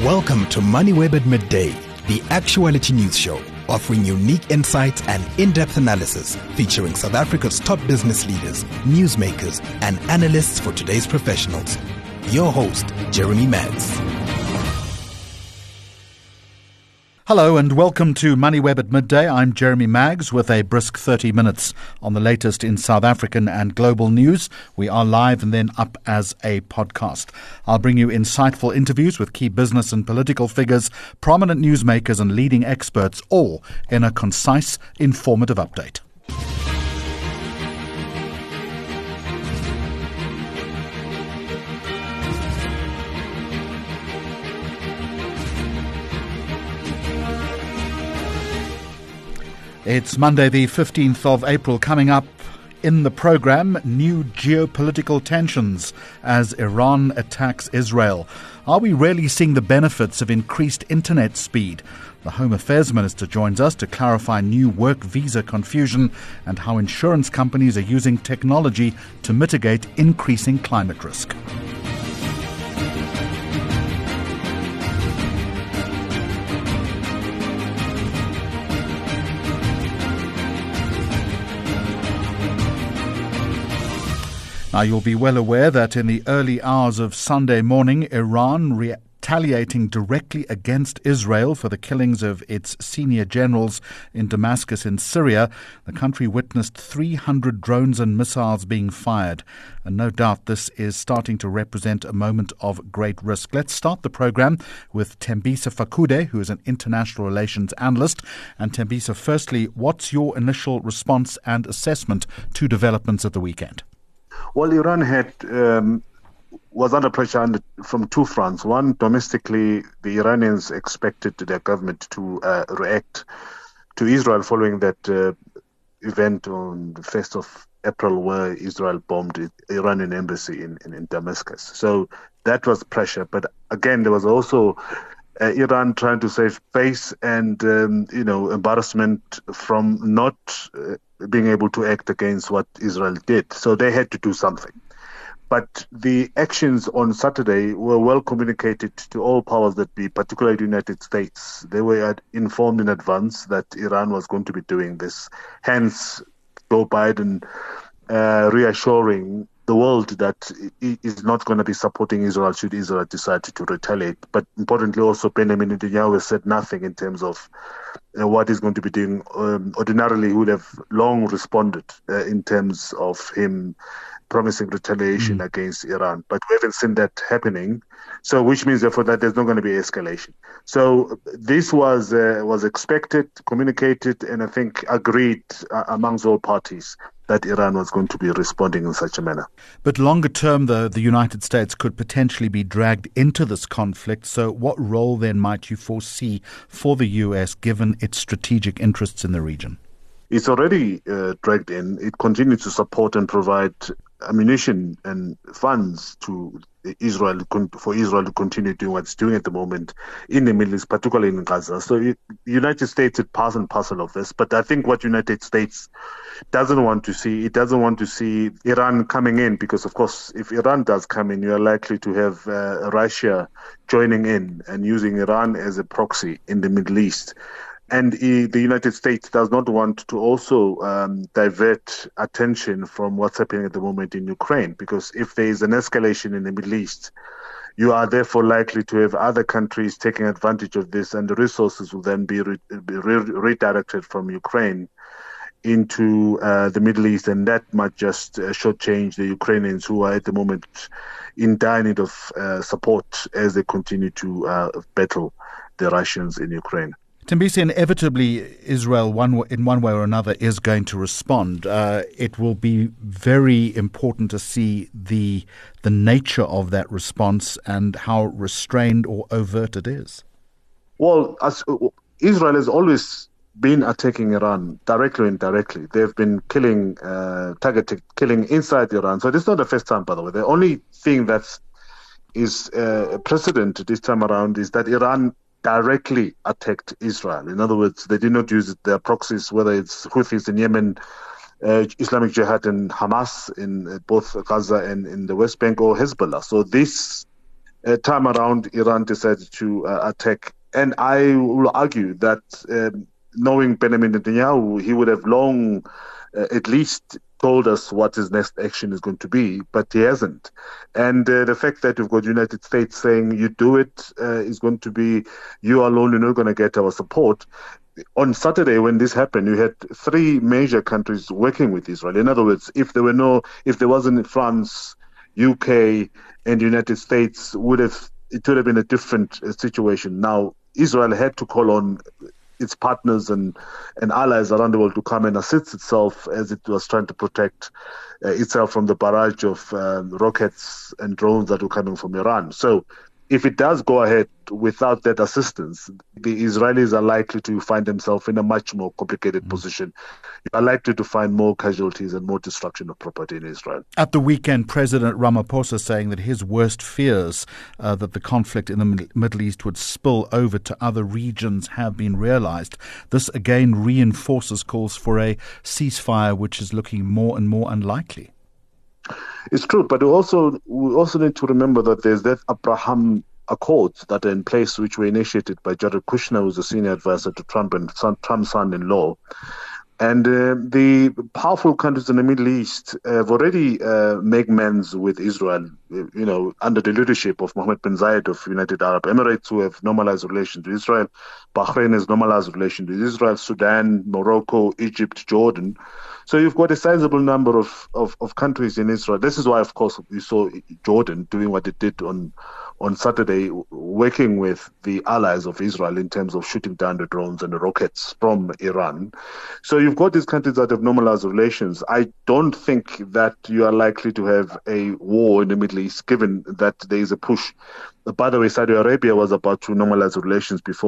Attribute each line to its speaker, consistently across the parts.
Speaker 1: Welcome to MoneyWeb at Midday, the actuality news show, offering unique insights and in-depth analysis featuring South Africa's top business leaders, newsmakers, and analysts for today's professionals. Your host, Jeremy Maggs.
Speaker 2: Hello and welcome to MoneyWeb at Midday. I'm Jeremy Maggs with a brisk 30 minutes on the latest in South African and global news. We are live and then up as a podcast. I'll bring you insightful interviews with key business and political figures, prominent newsmakers and leading experts, all in a concise, informative update. It's Monday, the 15th of April. Coming up in the program, new geopolitical tensions as Iran attacks Israel. Are we really seeing the benefits of increased internet speed? The Home Affairs Minister joins us to clarify new work visa confusion and how insurance companies are using technology to mitigate increasing climate risk. Now, you'll be well aware that in the early hours of Sunday morning, Iran retaliating directly against Israel for the killings of its senior generals in Damascus in Syria, the country witnessed 300 drones and missiles being fired. And no doubt this is starting to represent a moment of great risk. Let's start the program with Thembisa Fakude, who is an international relations analyst. And Thembisa, firstly, what's your initial response and assessment to developments at the weekend?
Speaker 3: Well, Iran was under pressure from two fronts. One, domestically, the Iranians expected their government to react to Israel following that event on the 1st of April where Israel bombed the Iranian embassy in Damascus. So that was pressure. But again, there was also Iran trying to save face and, embarrassment from not being able to act against what Israel did. So they had to do something. But the actions on Saturday were well communicated to all powers that be, particularly the United States. They were informed in advance that Iran was going to be doing this. Hence, Joe Biden reassuring the world that he is not going to be supporting Israel should Israel decide to retaliate. But importantly, also Benjamin Netanyahu said nothing in terms of what he's going to be doing. Ordinarily, he would have long responded in terms of him promising retaliation against Iran. But we haven't seen that happening. So, which means, therefore, that there's not going to be escalation. So this was expected, communicated, and I think agreed amongst all parties that Iran was going to be responding in such a manner.
Speaker 2: But longer term, the United States could potentially be dragged into this conflict. So what role then might you foresee for the U.S. given its strategic interests in the region?
Speaker 3: It's already dragged in. It continues to support and provide ammunition and funds to Israel, for Israel to continue doing what it's doing at the moment in the Middle East, particularly in Gaza. So the United States is part and parcel of this. But I think what United States doesn't want to see Iran coming in, because, of course, if Iran does come in, you are likely to have Russia joining in and using Iran as a proxy in the Middle East. And the United States does not want to also divert attention from what's happening at the moment in Ukraine, because if there is an escalation in the Middle East, you are therefore likely to have other countries taking advantage of this, and the resources will then be redirected from Ukraine into the Middle East, and that might just shortchange the Ukrainians, who are at the moment in dire need of support as they continue to battle the Russians in Ukraine.
Speaker 2: Thembisa, inevitably Israel, in one way or another, is going to respond. It will be very important to see the nature of that response and how restrained or overt it is.
Speaker 3: Well, Israel has always been attacking Iran directly or indirectly. They've been targeted killing inside Iran. So this is not the first time, by the way. The only thing that is a precedent this time around is that Iran directly attacked Israel. In other words, they did not use their proxies, whether it's Houthis in Yemen, Islamic Jihad and Hamas in both Gaza and in the West Bank, or Hezbollah. So this time around, Iran decided to attack. And I will argue that knowing Benjamin Netanyahu, he would have long at least told us what his next action is going to be, but he hasn't. And the fact that you've got the United States saying you do it is going to be, you alone, you're not going to get our support. On Saturday, when this happened, you had three major countries working with Israel. In other words, if there wasn't France, UK, and the United States, it would have been a different situation. Now, Israel had to call on its partners and allies around the world to come and assist itself as it was trying to protect itself from the barrage of rockets and drones that were coming from Iran. So if it does go ahead without that assistance, the Israelis are likely to find themselves in a much more complicated position. You are likely to find more casualties and more destruction of property in Israel.
Speaker 2: At the weekend, President Ramaphosa saying that his worst fears that the conflict in the Middle East would spill over to other regions have been realized. This again reinforces calls for a ceasefire, which is looking more and more unlikely.
Speaker 3: It's true, but we also need to remember that there's that Abraham Accords that are in place, which were initiated by Jared Kushner, who's a senior advisor to Trump and Trump's son-in-law. And the powerful countries in the Middle East have already made amends with Israel, under the leadership of Mohammed bin Zayed of United Arab Emirates, who have normalized relations with Israel. Bahrain has normalized relations with Israel, Sudan, Morocco, Egypt, Jordan. So you've got a sizable number of countries in Israel. This is why, of course, we saw Jordan doing what it did on Saturday, working with the allies of Israel in terms of shooting down the drones and the rockets from Iran. So you've got these countries that have normalized relations. I don't think that you are likely to have a war in the Middle East, given that there is a push. By the way, Saudi Arabia was about to normalize relations before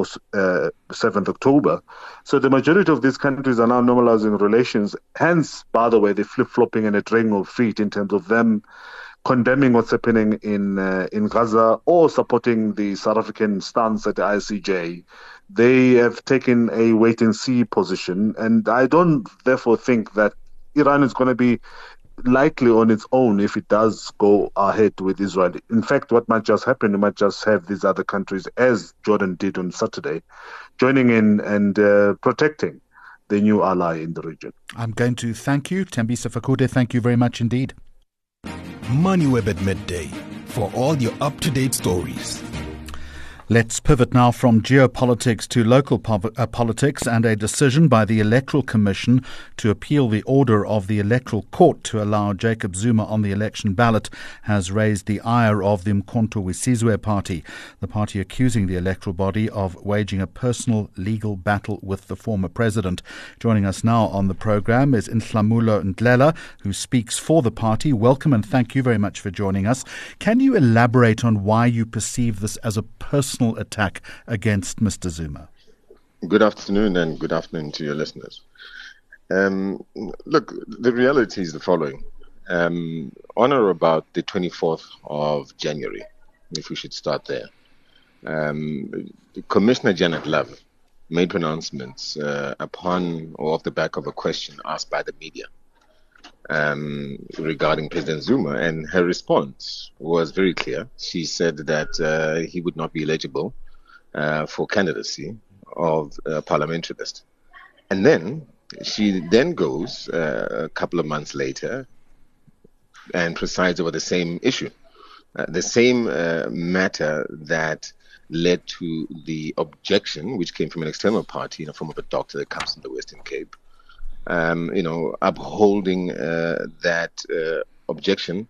Speaker 3: 7th October. So the majority of these countries are now normalizing relations. Hence, by the way, they're flip-flopping and a dragging of feet in terms of them condemning what's happening in Gaza or supporting the South African stance at the ICJ. They have taken a wait-and-see position, and I don't therefore think that Iran is going to be likely on its own if it does go ahead with Israel. In fact, what might just happen, you might just have these other countries, as Jordan did on Saturday, joining in and protecting the new ally in the region.
Speaker 2: I'm going to thank you, Thembisa Fakude. Thank you very much indeed.
Speaker 1: MoneyWeb at midday for all your up-to-date stories.
Speaker 2: Let's pivot now from geopolitics to local politics, and a decision by the Electoral Commission to appeal the order of the Electoral Court to allow Jacob Zuma on the election ballot has raised the ire of the Mkhonto weSizwe party, the party accusing the electoral body of waging a personal legal battle with the former president. Joining us now on the program is Nhlamulo Ndlela, who speaks for the party. Welcome and thank you very much for joining us. Can you elaborate on why you perceive this as a personal attack against Mr. Zuma?
Speaker 4: Good afternoon, and good afternoon to your listeners. Look, the reality is the following. On or about the 24th of January, if we should start there, Commissioner Janet Love made pronouncements upon or off the back of a question asked by the media regarding President Zuma, and her response was very clear. She said that he would not be eligible for candidacy of a parliamentary list. And then she then goes a couple of months later and presides over the same issue, the same matter that led to the objection, which came from an external party in the form of a doctor that comes from the Western Cape, upholding that objection,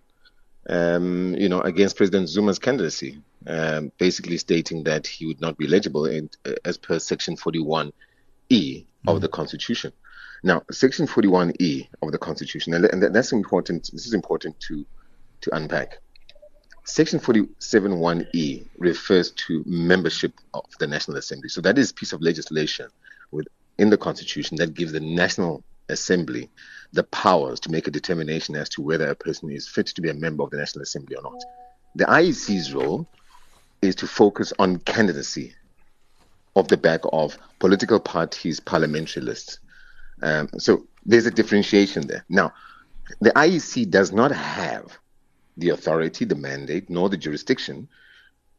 Speaker 4: against President Zuma's candidacy, basically stating that he would not be eligible as per Section 41E of the Constitution. Now, Section 41E of the Constitution, and that's important. This is important to unpack. Section 47(1)(e) refers to membership of the National Assembly. So that is a piece of legislation in the Constitution that gives the National Assembly the powers to make a determination as to whether a person is fit to be a member of the National Assembly or not. The IEC's role is to focus on candidacy off the back of political parties' parliamentary lists. So there's a differentiation there. Now, the IEC does not have the authority, the mandate, nor the jurisdiction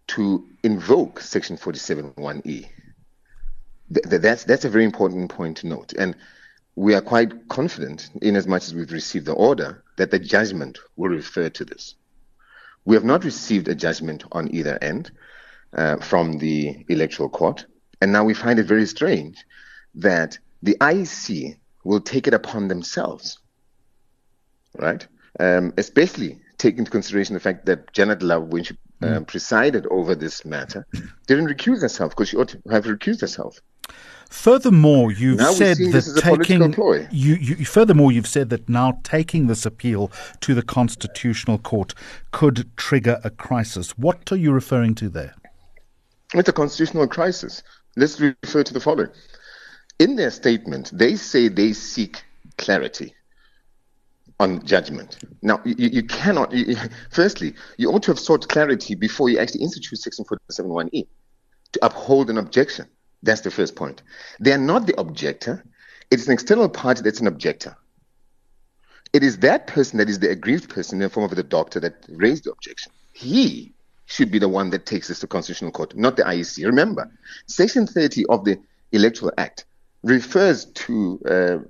Speaker 4: to invoke Section 47(1)(e. That's a very important point to note. And we are quite confident, in as much as we've received the order, that the judgment will refer to this. We have not received a judgment on either end from the Electoral Court. And now we find it very strange that the IEC will take it upon themselves, right? Especially taking into consideration the fact that Janet Love, when she presided over this matter, didn't recuse herself, because she ought to have recused herself.
Speaker 2: Furthermore, you've said
Speaker 4: that
Speaker 2: you've said that now taking this appeal to the Constitutional Court could trigger a crisis. What are you referring to there?
Speaker 4: It's a constitutional crisis. Let's refer to the following. In their statement, they say they seek clarity on judgment. Now, you cannot. Firstly, you ought to have sought clarity before you actually institute Section 47(1)(e) to uphold an objection. That's the first point. They are not the objector. It's an external party that's an objector. It is that person that is the aggrieved person in the form of the doctor that raised the objection. He should be the one that takes this to Constitutional Court, not the IEC. Remember, Section 30 of the Electoral Act refers to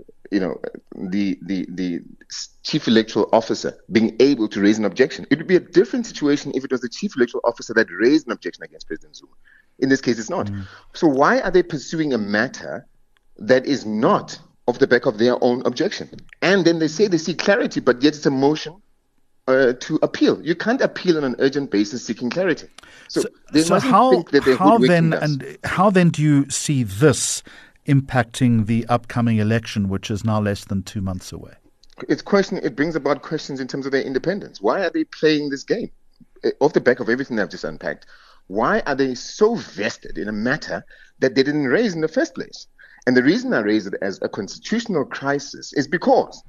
Speaker 4: the chief electoral officer being able to raise an objection. It would be a different situation if it was the chief electoral officer that raised an objection against President Zuma. In this case, it's not. So why are they pursuing a matter that is not off the back of their own objection? And then they say they seek clarity, but yet it's a motion to appeal. You can't appeal on an urgent basis seeking clarity. So they mustn't think that they're hoodwinking us.
Speaker 2: And how then do you see this impacting the upcoming election, which is now less than 2 months away?
Speaker 4: It brings about questions in terms of their independence. Why are they playing this game? Off the back of everything I've just unpacked, why are they so vested in a matter that they didn't raise in the first place? And the reason I raise it as a constitutional crisis is because,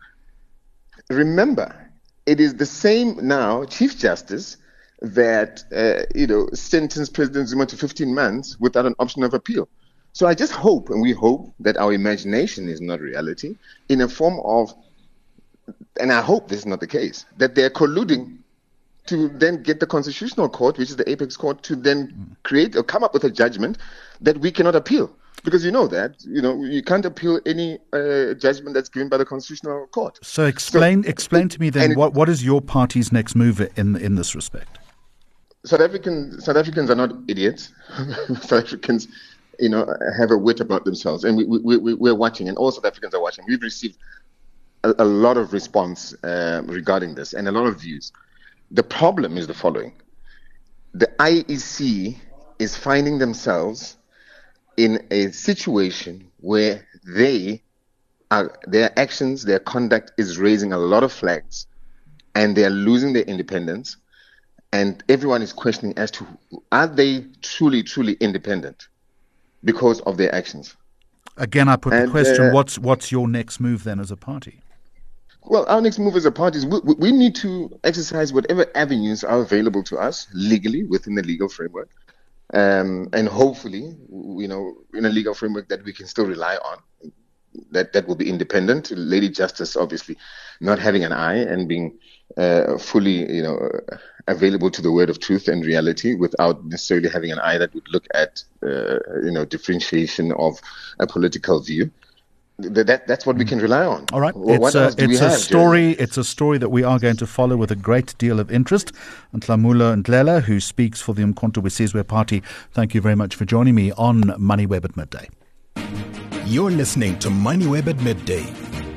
Speaker 4: remember, it is the same now Chief Justice that sentenced President Zuma to 15 months without an option of appeal. So I just hope, and we hope, that our imagination is not reality, in a form of, and I hope this is not the case, that they're colluding to then get the Constitutional Court, which is the apex court, to then create or come up with a judgment that we cannot appeal. Because you can't appeal any judgment that's given by the Constitutional Court.
Speaker 2: So explain to me then, what is your party's next move in this respect?
Speaker 4: South Africans are not idiots. South Africans, have a wit about themselves, and we're watching, and all South Africans are watching. We've received a lot of response regarding this, and a lot of views. The problem is the following. The IEC is finding themselves in a situation where their actions, their conduct is raising a lot of flags, and they are losing their independence, and everyone is questioning as to, are they truly, truly independent because of their actions?
Speaker 2: Again, I put the question, what's your next move then as a party?
Speaker 4: Well, our next move as a party is we need to exercise whatever avenues are available to us legally within the legal framework, and hopefully, in a legal framework that we can still rely on, that will be independent. Lady Justice, obviously, not having an eye and being fully, available to the word of truth and reality without necessarily having an eye that would look at, differentiation of a political view. That's what we can rely on.
Speaker 2: All right.
Speaker 4: It's
Speaker 2: a story that we are going to follow with a great deal of interest. And Nhlanhla Ndlela, who speaks for the Umkhonto we Sizwe Party, thank you very much for joining me on MoneyWeb at Midday.
Speaker 1: You're listening to MoneyWeb at Midday.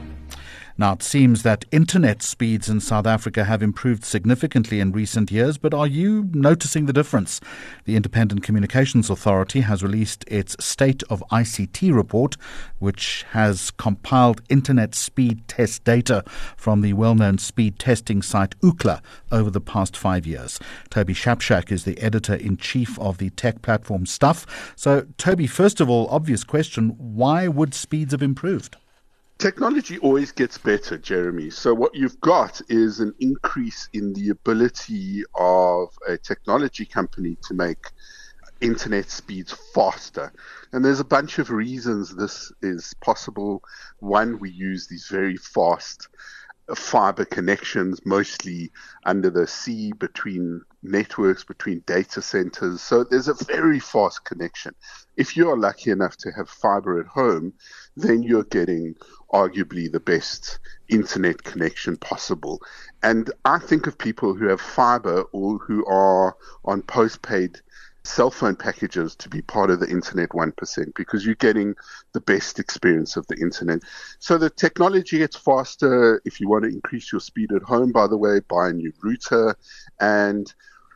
Speaker 2: Now, it seems that internet speeds in South Africa have improved significantly in recent years, but are you noticing the difference? The Independent Communications Authority has released its State of ICT report, which has compiled internet speed test data from the well-known speed testing site Ookla over the past 5 years. Toby Shapshak is the editor-in-chief of the tech platform Stuff. So, Toby, first of all, obvious question, why would speeds have improved?
Speaker 5: Technology always gets better, Jeremy. So what you've got is an increase in the ability of a technology company to make internet speeds faster. And there's a bunch of reasons this is possible. One, we use these very fast fiber connections, mostly under the sea between networks, between data centers. So there's a very fast connection. If you are lucky enough to have fiber at home, then you're getting arguably the best internet connection possible. And I think of people who have fiber or who are on postpaid cell phone packages to be part of the internet 1%, because you're getting the best experience of the internet. So the technology gets faster. If you want to increase your speed at home, by the way, buy a new router. And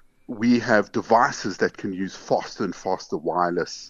Speaker 5: we have devices that can use faster and faster wireless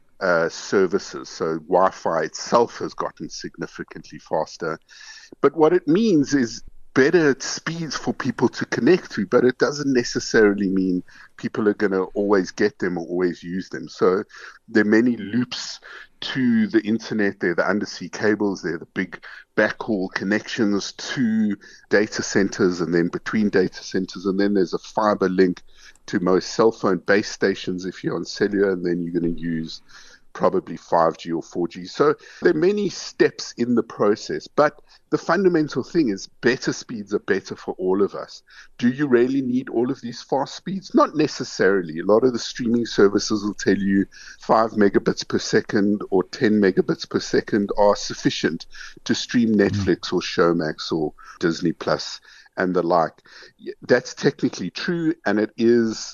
Speaker 5: services. So Wi-Fi itself has gotten significantly faster. But what it means is better speeds for people to connect to, but it doesn't necessarily mean people are going to always get them or always use them. So there are many loops to the internet. There are the undersea cables, there are the big backhaul connections to data centers and then between data centers, and then there's a fiber link to most cell phone base stations if you're on cellular, and then you're going to use probably 5G or 4G. So there are many steps in the process, but the fundamental thing is better speeds are better for all of us. Do you really need all of these fast speeds? Not necessarily. A lot of the streaming services will tell you 5 megabits per second or 10 megabits per second are sufficient to stream Netflix or Showmax or Disney Plus and the like. That's technically true, and it is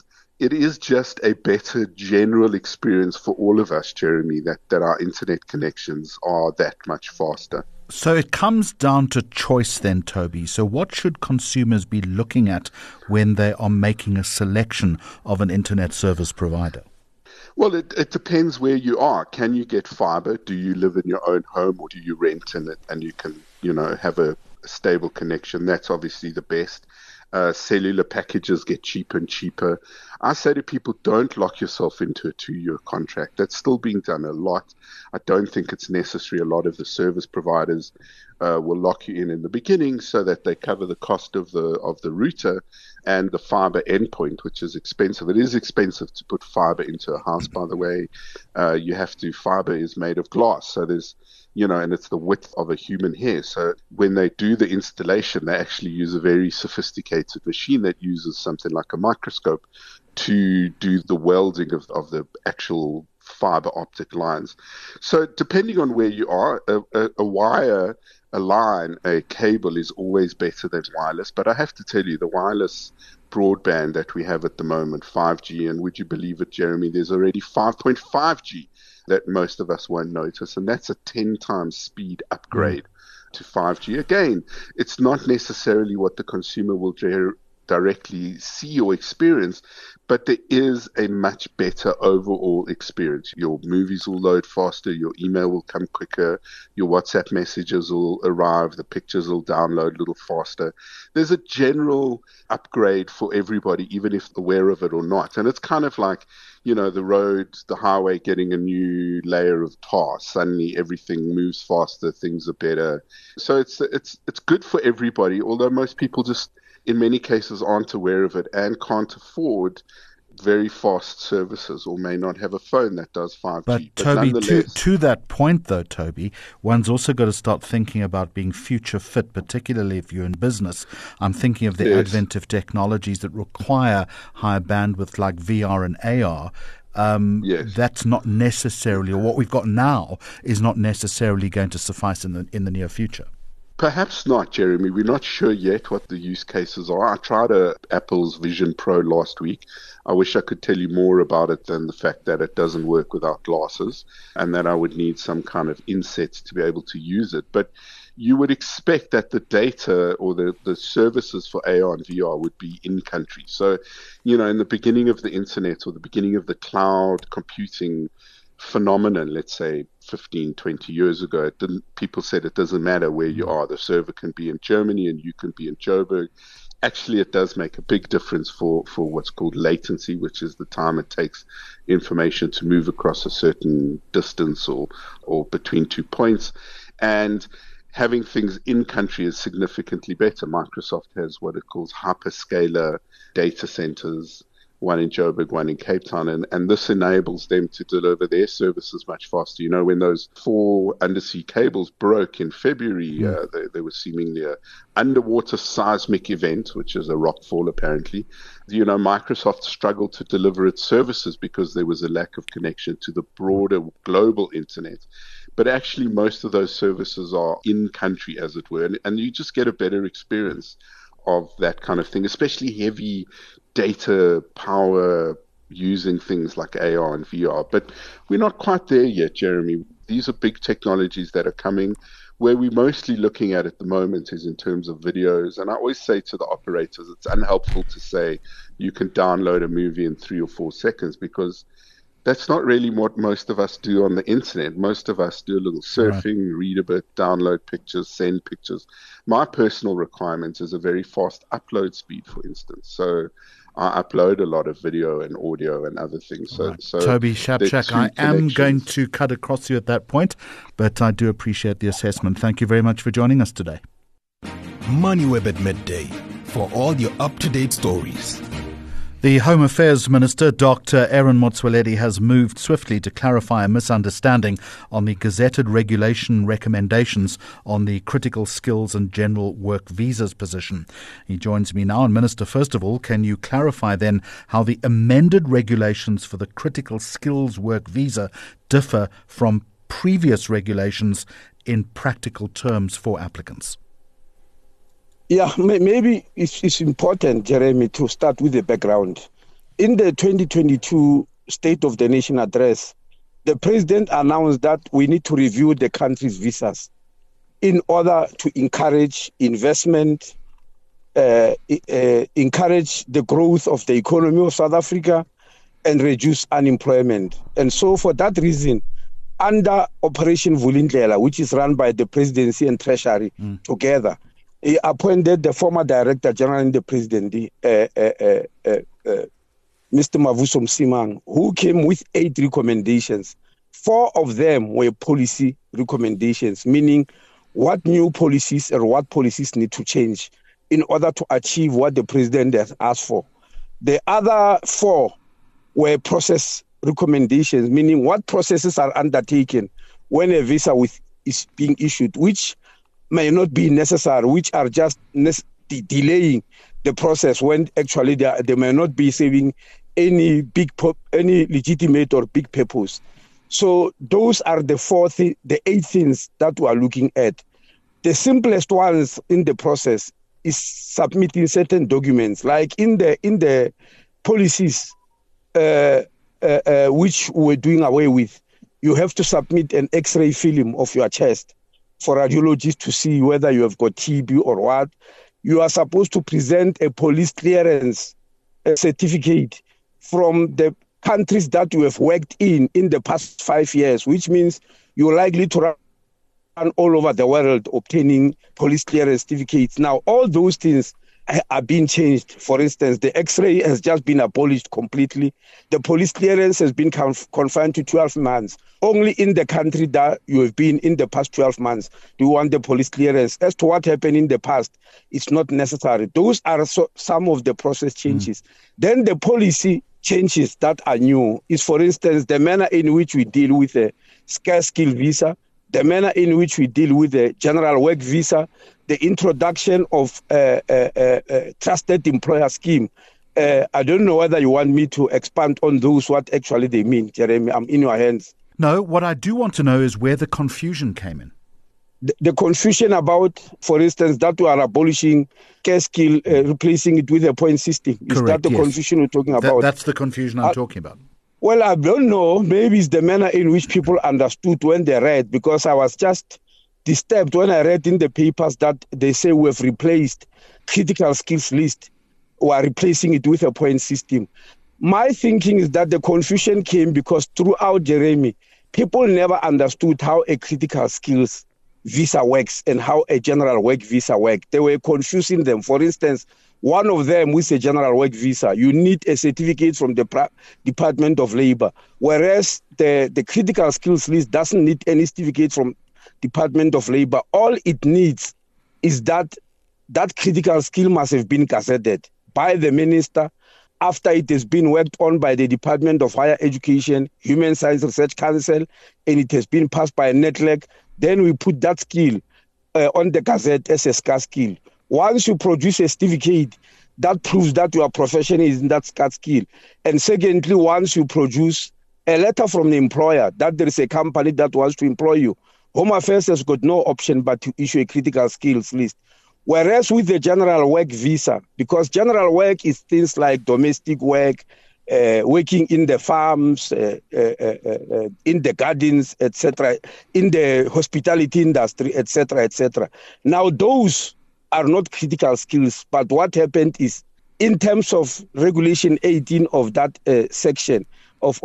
Speaker 5: just a better general experience for all of us, Jeremy, that our internet connections are that much faster.
Speaker 2: So it comes down to choice then, Toby. So what should consumers be looking at when they are making a selection of an internet service provider?
Speaker 5: Well, it depends where you are. Can you get fiber? Do you live in your own home, or do you rent in it and you can, have a stable connection? That's obviously the best. Cellular packages get cheaper and cheaper. I say to people, don't lock yourself into a 2-year contract. That's still being done a lot. I don't think it's necessary. A lot of the service providers will lock you in the beginning so that they cover the cost of the router and the fiber endpoint, which is expensive. It is expensive to put fiber into a house, by the way. Fiber is made of glass, so there's and it's the width of a human hair. So when they do the installation, they actually use a very sophisticated machine that uses something like a microscope to do the welding of the actual fiber optic lines. So depending on where you are, a wire, a line, a cable is always better than wireless. But I have to tell you, the wireless broadband that we have at the moment, 5G, and would you believe it, Jeremy, there's already 5.5G that most of us won't notice, and that's a 10 times speed upgrade to 5G. Again, it's not necessarily what the consumer will directly see or experience, but there is a much better overall experience. Your movies will load faster, your email will come quicker, your WhatsApp messages will arrive, the pictures will download a little faster. There's a general upgrade for everybody, even if aware of it or not. And it's kind of like, the road, the highway getting a new layer of tar. Suddenly everything moves faster, things are better. So it's good for everybody, although most people just in many cases aren't aware of it and can't afford very fast services or may not have a phone that does 5G.
Speaker 2: But Toby, to that point though, Toby, one's also got to start thinking about being future fit, particularly if you're in business. I'm thinking of the advent of technologies that require higher bandwidth like VR and AR. That's not necessarily, or what we've got now is not necessarily going to suffice in the near future.
Speaker 5: Perhaps not, Jeremy. We're not sure yet what the use cases are. I tried Apple's Vision Pro last week. I wish I could tell you more about it than the fact that it doesn't work without glasses and that I would need some kind of insets to be able to use it. But you would expect that the data or the services for AR and VR would be in country. So, in the beginning of the internet or the beginning of the cloud computing phenomenon, let's say 15, 20 years ago, people said it doesn't matter where you are. The server can be in Germany and you can be in Joburg. Actually, it does make a big difference for what's called latency, which is the time it takes information to move across a certain distance or between 2 points. And having things in country is significantly better. Microsoft has what it calls hyperscaler data centers one in Joburg, one in Cape Town, and this enables them to deliver their services much faster. You know, when those 4 undersea cables broke in February, there was seemingly an underwater seismic event, which is a rockfall apparently. You know, Microsoft struggled to deliver its services because there was a lack of connection to the broader global internet. But actually, most of those services are in country, as it were, and you just get a better experience of that kind of thing, especially heavy data power using things like AR and VR. But we're not quite there yet, Jeremy. These are big technologies that are coming. Where we're mostly looking at the moment is in terms of videos. And I always say to the operators, it's unhelpful to say you can download a movie in 3 or 4 seconds, because that's not really what most of us do on the internet. Most of us do a little surfing, read a bit, download pictures, send pictures. My personal requirement is a very fast upload speed, for instance. So I upload a lot of video and audio and other things. So
Speaker 2: Toby Shapshak, I am going to cut across you at that point, but I do appreciate the assessment. Thank you very much for joining us today.
Speaker 1: MoneyWeb at midday for all your up-to-date stories.
Speaker 2: The Home Affairs Minister, Dr. Aaron Motsoaledi, has moved swiftly to clarify a misunderstanding on the gazetted regulation recommendations on the critical skills and general work visas position. He joins me now. And Minister, first of all, can you clarify then how the amended regulations for the critical skills work visa differ from previous regulations in practical terms for applicants?
Speaker 6: Yeah, maybe it's important, Jeremy, to start with the background. In the 2022 State of the Nation address, the president announced that we need to review the country's visas in order to encourage investment, encourage the growth of the economy of South Africa, and reduce unemployment. And so for that reason, under Operation Vulindlela, which is run by the presidency and treasury together, he appointed the former director general in the presidency, Mr. Mavuso Msimang, who came with 8 recommendations. 4 of them were policy recommendations, meaning what new policies or what policies need to change in order to achieve what the president has asked for. The other 4 were process recommendations, meaning what processes are undertaken when a visa is being issued, which may not be necessary, which are just delaying the process when actually they may not be serving any legitimate or big purpose. So those are the 8 things that we are looking at. The simplest ones in the process is submitting certain documents, like in the policies which we're doing away with. You have to submit an X-ray film of your chest for radiologists to see whether you have got TB or what. You are supposed to present a police clearance certificate from the countries that you have worked in the past 5 years, which means you're likely to run all over the world obtaining police clearance certificates. Now, all those things are being changed. For instance, the X-ray has just been abolished completely. The police clearance has been confined to 12 months. Only in the country that you have been in the past 12 months do you want the police clearance. As to what happened in the past, it's not necessary. Those are some of the process changes. Then the policy changes that are new is, for instance, the manner in which we deal with a scarce skill visa, the manner in which we deal with the general work visa, the introduction of a trusted employer scheme. I don't know whether you want me to expand on those, what actually they mean, Jeremy. I'm in your hands.
Speaker 2: No, what I do want to know is where the confusion came in.
Speaker 6: The confusion about, for instance, that we are abolishing care skill, replacing it with a point system. Is
Speaker 2: Correct,
Speaker 6: that the confusion we're talking about?
Speaker 2: That's the confusion I'm talking about.
Speaker 6: Well, I don't know. Maybe it's the manner in which people understood when they read, because I was just disturbed when I read in the papers that they say we have replaced critical skills list. We are replacing it with a point system. My thinking is that the confusion came because throughout, Jeremy, people never understood how a critical skills visa works and how a general work visa works. They were confusing them. For instance, one of them with a general work visa, you need a certificate from the Department of Labor, whereas the critical skills list doesn't need any certificate from Department of Labor. All it needs is that critical skill must have been gazetted by the minister, after it has been worked on by the Department of Higher Education, Human Science Research Council, and it has been passed by NEDLAC, then we put that skill on the Gazette as a scarce skill. Once you produce a certificate, that proves that your profession is in that scarce skill. And secondly, once you produce a letter from the employer that there is a company that wants to employ you, Home Affairs has got no option but to issue a critical skills list. Whereas with the general work visa, because general work is things like domestic work, working in the farms, in the gardens, etc., in the hospitality industry, etc., etc. Now, those are not critical skills, but what happened is, in terms of Regulation 18 of that section of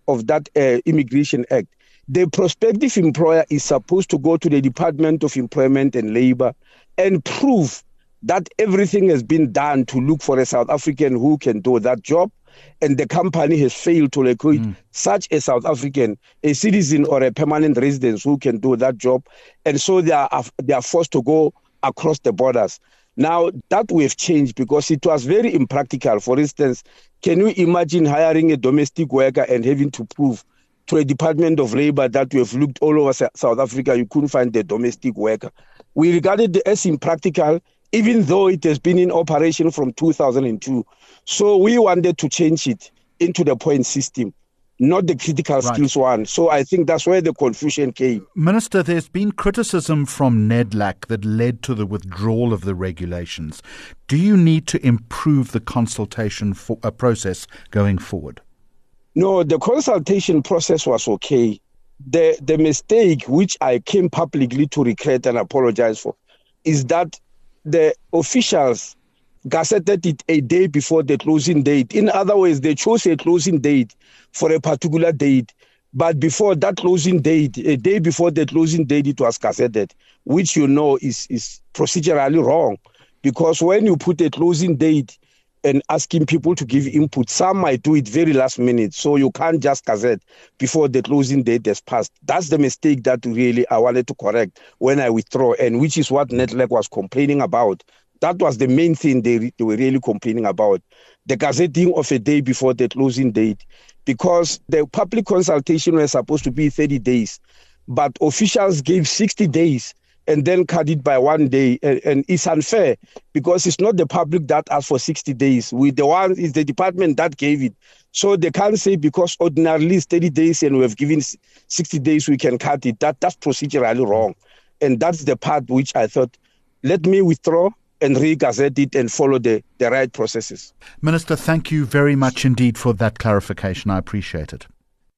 Speaker 6: that Immigration Act, the prospective employer is supposed to go to the Department of Employment and Labour and prove that everything has been done to look for a South African who can do that job, and the company has failed to locate such a South African, a citizen or a permanent resident who can do that job, and so they are forced to go across the borders. Now, that we have changed because it was very impractical. For instance, can you imagine hiring a domestic worker and having to prove to a Department of Labour that we have looked all over South Africa, you couldn't find the domestic worker? We regarded it as impractical, even though it has been in operation from 2002. So we wanted to change it into the point system, not the critical skills one. So I think that's where the confusion came.
Speaker 2: Minister, there's been criticism from NEDLAC that led to the withdrawal of the regulations. Do you need to improve the consultation process going forward?
Speaker 6: No, the consultation process was okay. The mistake, which I came publicly to regret and apologize for, is that the officials gazetted it a day before the closing date. In other words, they chose a closing date for a particular date. But before that closing date, a day before the closing date, it was gazetted, which you know is procedurally wrong. Because when you put a closing date and asking people to give input, some might do it very last minute. So you can't just gazette before the closing date has passed. That's the mistake that really I wanted to correct when I withdraw, and which is what NEDLAC was complaining about. That was the main thing they were really complaining about, the gazetting of a day before the closing date, because the public consultation was supposed to be 30 days, but officials gave 60 days and then cut it by 1 day. And it's unfair because it's not the public that asked for 60 days. It's the department that gave it. So they can't say because ordinarily it's 30 days and we have given 60 days, we can cut it. That's procedurally wrong. And that's the part which I thought, let me withdraw and re-gazette it and follow the right processes.
Speaker 2: Minister, thank you very much indeed for that clarification. I appreciate it.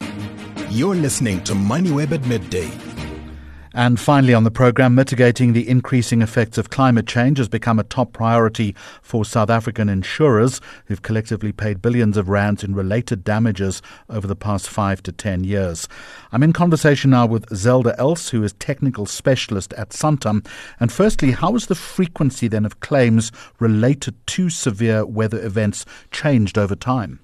Speaker 1: You're listening to MoneyWeb at Midday.
Speaker 2: And finally on the programme, mitigating the increasing effects of climate change has become a top priority for South African insurers who've collectively paid billions of rands in related damages over the past 5 to 10 years. I'm in conversation now with Zelda Els, who is technical specialist at Santam. And firstly, how has the frequency then of claims related to severe weather events changed over time?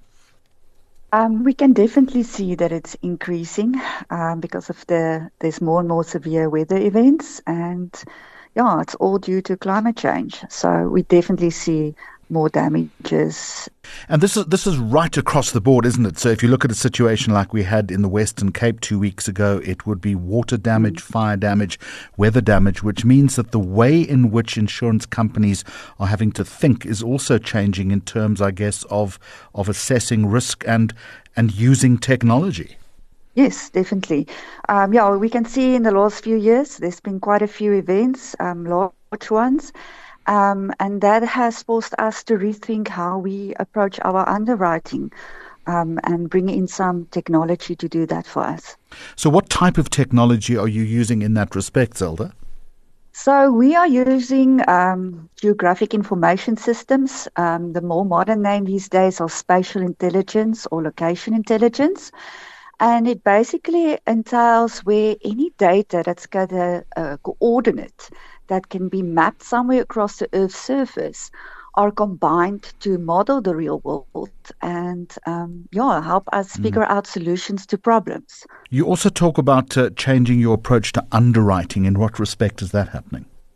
Speaker 7: We can definitely see that it's increasing because of there's more and more severe weather events, and it's all due to climate change. So we definitely see more damages.
Speaker 2: And this is right across the board, isn't it? So if you look at a situation like we had in the Western Cape 2 weeks ago, it would be water damage, fire damage, weather damage, which means that the way in which insurance companies are having to think is also changing in terms, I guess, of assessing risk and using technology.
Speaker 7: Yes, definitely. We can see in the last few years, there's been quite a few events, large ones. And that has forced us to rethink how we approach our underwriting and bring in some technology to do that for us.
Speaker 2: So what type of technology are you using in that respect, Zelda?
Speaker 7: So we are using geographic information systems. The more modern name these days are spatial intelligence or location intelligence. And it basically entails where any data that's got a coordinate that can be mapped somewhere across the Earth's surface are combined to model the real world and help us figure out solutions to problems.
Speaker 2: You also talk about changing your approach to underwriting. In what respect is that happening?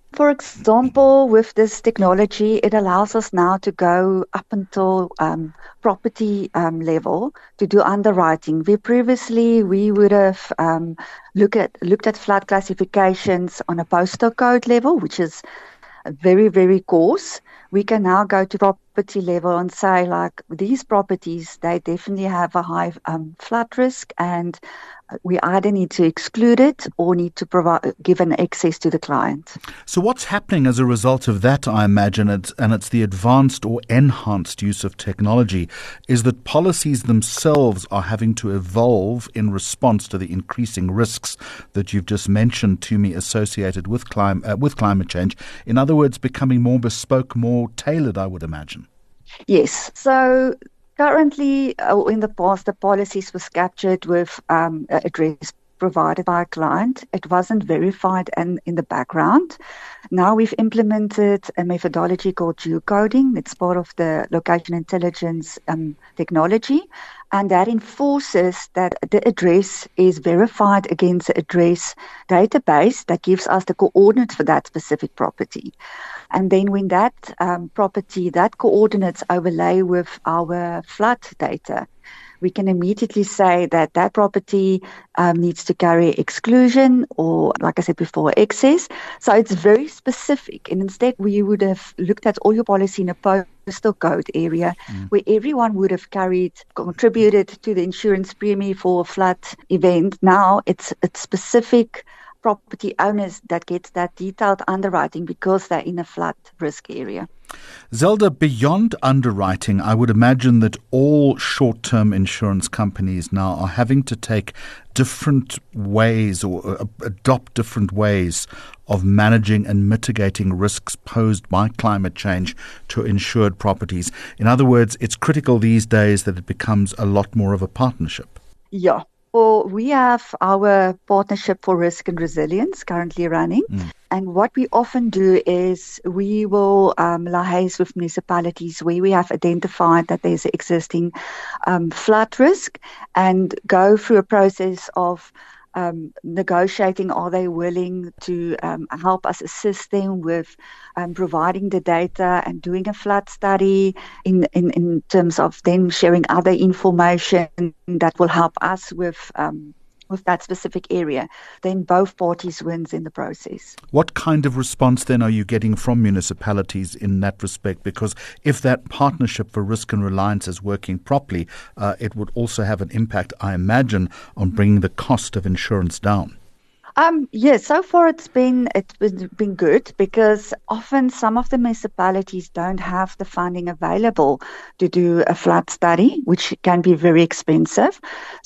Speaker 7: For example, with this technology, it allows us now to go up until property level to do underwriting. Previously we would have looked at flood classifications on a postal code level, which is very, very coarse. We can now go to property level and say, like, these properties, they definitely have a high flood risk, and we either need to exclude it or need to give an access to the client.
Speaker 2: So what's happening as a result of that, I imagine, and it's the advanced or enhanced use of technology, is that policies themselves are having to evolve in response to the increasing risks that you've just mentioned to me associated with climate change. In other words, becoming more bespoke, more tailored, I would imagine.
Speaker 7: Yes. So currently, in the past, the policies was captured with address provided by a client. It wasn't verified in the background. Now we've implemented a methodology called geocoding. It's part of the location intelligence technology, and that enforces that the address is verified against the address database that gives us the coordinates for that specific property. And then when that property, that coordinates overlay with our flood data, we can immediately say that that property needs to carry exclusion or, like I said before, excess. So it's very specific. And instead, we would have looked at all your policy in a postal code area where everyone would have contributed to the insurance premium for a flood event. Now it's specific property owners that gets that detailed underwriting because they're in a flood risk area.
Speaker 2: Zelda, beyond underwriting, I would imagine that all short-term insurance companies now are having to take different ways or adopt different ways of managing and mitigating risks posed by climate change to insured properties. In other words, it's critical these days that it becomes a lot more of a partnership.
Speaker 7: Yeah. Well, we have our partnership for risk and resilience currently running. And what we often do is we will liaise with municipalities where we have identified that there's existing flood risk and go through a process of negotiating. Are they willing to help us assist them with providing the data and doing a flood study in terms of them sharing other information that will help us with that specific area? Then both parties wins in the process.
Speaker 2: What kind of response then are you getting from municipalities in that respect? Because if that partnership for risk and reliance is working properly, it would also have an impact, I imagine, on bringing the cost of insurance down.
Speaker 7: Yes, so far it's been good because often some of the municipalities don't have the funding available to do a flood study, which can be very expensive.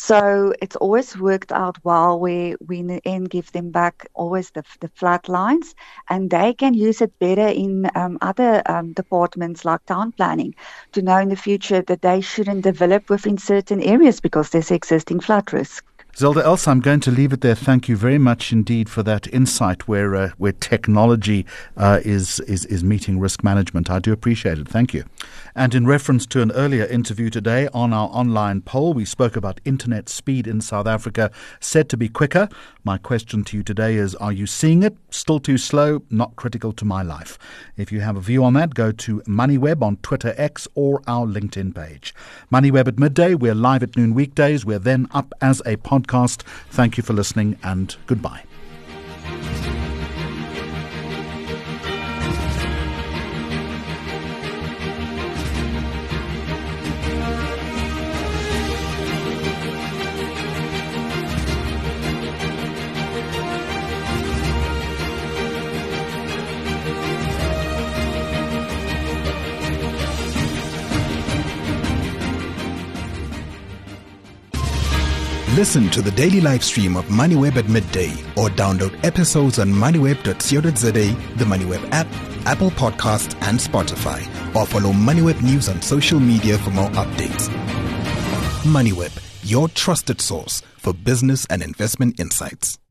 Speaker 7: So it's always worked out well where we in the end give them back always the flood lines, and they can use it better in other departments like town planning to know in the future that they shouldn't develop within certain areas because there's existing flood risk.
Speaker 2: Zelda Elsa, I'm going to leave it there. Thank you very much indeed for that insight where technology is meeting risk management. I do appreciate it. Thank you. And in reference to an earlier interview today on our online poll, we spoke about internet speed in South Africa said to be quicker. My question to you today is, are you seeing it? Still too slow? Not critical to my life? If you have a view on that, go to MoneyWeb on Twitter, X, or our LinkedIn page. MoneyWeb at midday. We're live at noon weekdays. We're then up as a podcast. Thank you for listening and goodbye.
Speaker 1: Listen to the daily live stream of MoneyWeb at midday or download episodes on moneyweb.co.za, the MoneyWeb app, Apple Podcasts and Spotify, or follow MoneyWeb News on social media for more updates. MoneyWeb, your trusted source for business and investment insights.